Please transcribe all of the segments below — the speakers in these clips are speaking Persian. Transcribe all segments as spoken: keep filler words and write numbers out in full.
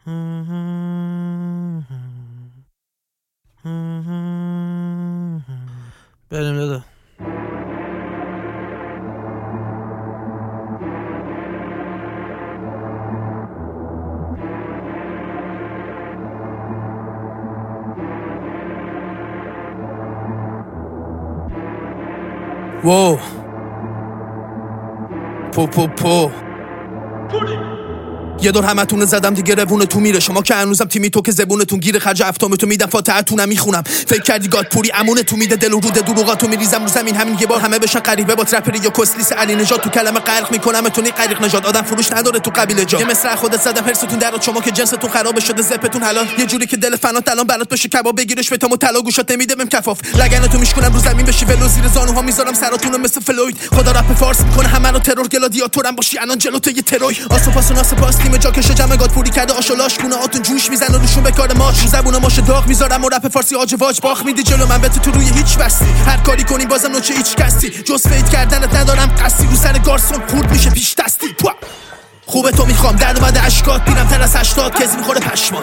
بریم دادا. وو پو پو پو یه دور همتون زدم دیگه روونه تو میره. شما که هنوزم تیمی تو که زبونتون گیره. خرج افتامتو میدم فاتحتونم میخونم. فکر کردی گاد پوری امونه تو میده. دل و رود دروغاتو میریزم رو زمین. همین یه بار همه بشن غریبه با ترپری یا کسلیس علی نژاد. تو کلمه غرق میکنمتونی غریق نژاد. آدم فروش نداره تو قبیله جا. یه مصرع خودت زدم هرستون درات. شما که جنستون خراب شده زپتون حلال. یه جوری که دل فنات الان برات بشه کباب. بگیرش بتامو طلا گوشات نمیده بهم کفاف. لگنتو میشکنم رو زمین بشی ولو. زیر زانوها میذارم سراتونو مثل فلوید. خدا رپ فارس میکنه همه رو ترور. گلادیاتورم باشی الان جلوت یه تروی. آسوپاس و ناسپاس تیم جاکش جمع پوری کرده آشولاش گونه آتون جوش میزنه روشون به کار ماش. رو زبون ماش داغ میذارم و رپ فارسی آج واج باخ میدی جلو من. بت تو روی هیچ بستی. هر کاری کنی بازم نوچه هیچ کسی. جز فید کردنت ندارم قصی. رو سر گارسون خورد میشه پیش دستی. خوبه تو میخوام در اومده اشکات. بیرم تر از هشتاد کز میخوره پشمان.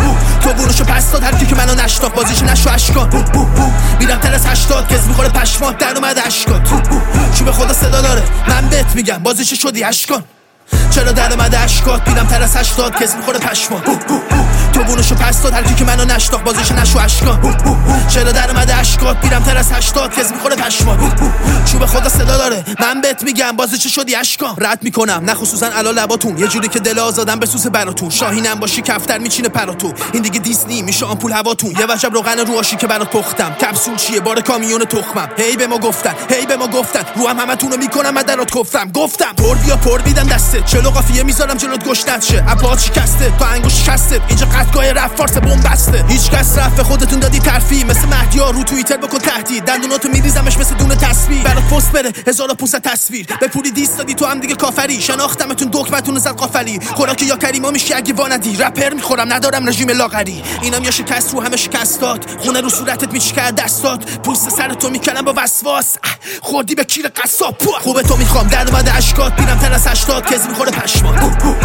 تو بونشو پس داد هر کی که منو نشناخت. بازیش نشو اشکان. بیرم تر از هشتاد کز میخوره پشمان. در اومده اشکات. چوب خدا صدا داره من بهت میگم بازیش شدی اشکان. چرا در اومده اشکات. بیرم تر از هشتاد کز میخوره پشمان. تو بونشو پس داد هر کی که منو نشناخت. بازیش نشو اشکان. چرا در اومده اشکات. بیرم تر از هشتاد کز میخوره پشمان. چوب خدا صدا داره من بهت میگم بازیش شدی اشکان. رد میکنم نه خصوصا علا لباتون. یه جوری که دل آزادم بسوسه براتون. شاهینم باشی کفتر میچینه پراتو. این دیگه دیسنی میشه آمپول هواتون. یه وجب روغن رو آشی که برات پختم. کپسول چیه بار کامیون تخمم. هی به ما گفتن هی به ما گفتن. رو هم همتونو میکنم مدرات گفتم گفتم پر بیا پر میدم دسته. چلو قافیه میذارم جلوت گوش نشه. ابات شکسته تا انگوش شسته. اینجا قطعای رپ فارس بمب بسته. هیچ کس رفت خودتون دادی ترفی. مثل مهدیا رو توییتر بکن تهدید. دندوناتو میریزمش مثل دونه تسبیح. برات پست بره هزار و پانصد تصویر. به پولی دیست دادی تو هم دیگه کافری. شناختمتون دکمتون زد قافلی. خوراکی یا کریما میشی اگه واندی. رپر میخورم ندارم رژیم لاغری. اینم یا شکست رو همه شکستات. خونه رو صورتت میچکه دستات. پوست سرتو میکنم با وسواس. خوردی به کیر قصاب. خوبه تو میخوام در اومده اشکات. بیرم تر از هشتاد کز میخوره پشمان.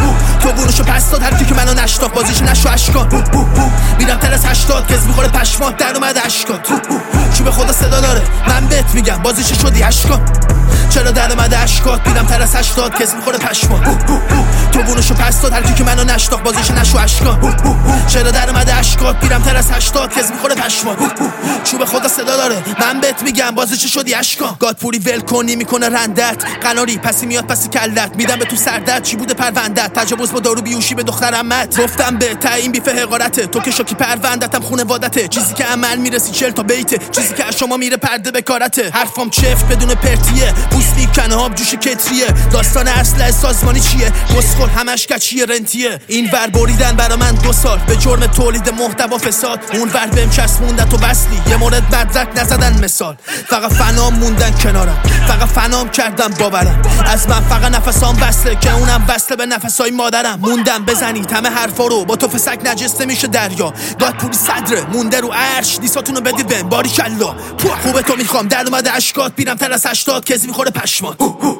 تو بونشو پس داد هر کی که منو نشناخت. بازیش نشو اشکان. بیرم تر از هشتاد کز میخوره پشمان. در اومده اشکات. چوب خدا صدا داره من بهت میگم بازیش شدی اشکان. چرا در اومده اشکات. بیرم تر از هشتاد کز میخوره پشمان. تو بونشو پس داد هر کی که منو نشناخت. بازیش نشو اشکان. چرا در اومده اشکات. بیرم تر از هشتاد کز میخوره پشمان. چوب خدا صدا داره من بهت میگم بازیش شدی اشکان. گاد پوری ول کنی میکنه رندت. قناری پسی میاد پسی کلت. میدم به تو سردت چی بوده پروندت. تجاوز با دارو بیوشی به دخترم مت. گفتم به تعیین بیف حقارته. تو که شوکی پروندتم خونه وادته. چیزی که عمل میرسی چل تا بیته. چیزی که از شما میره پرده به کارته. حرفام چفت بدون پرتیه. پوستی کنه آب جوش کتریه. داستان اصل سازمانی چیه. گسخل همش کچیه رنتیه. این ور بریدن برا من دو سال به جرم تولید محتوا فساد. اون ور بهم چسبوندن تو بسلی. یه مورد مدرک نزدن مثال. فقط فنام موندن کنارم. فقط فنام کردم باورم. از من فقط نفسام بسته که اونم بسته به نفسای مادرم. موندم بزنید همه حرفا رو. با تو فسک نجسته میشه دریا. گاد پوری صدره مونده رو عرش. دیساتونو بدید بهم باریکلا. خوبه تو میخوام در اومده اشکات. بیرم تر از هشتاد کز میخوره پشمان.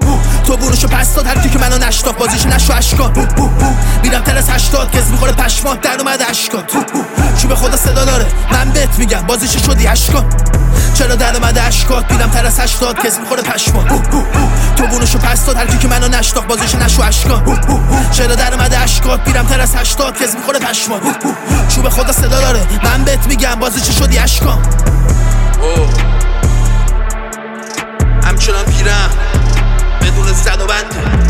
تو بونشو پس داد هر کی که منو نشناخت. بازیش نشو اشکان. بیرم تر از هشتاد کز میخوره پشمان. در اومده اشکات. چوب خدا صدا داره من بهت میگم بازیش شدی اشکان. چرا در اومده اشکات. بیرم تر از هشتاد کز میخوره پشمان. تو بونشو پس داد هر کی که منو نشناخت. بازیش نشو اشکان. چرا در اومده اشکات. بیرم تر از هشتاد کز میخوره پشمان. چوب خدا صدا داره من بهت میگم بازیش شدی اشکان. همچنان پیرم بدون زد و بنده.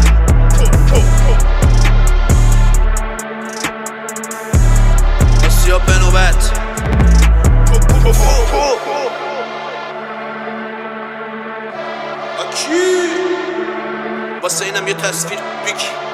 آسیاب به نوبت. واسه اینم یه تصویر بگی.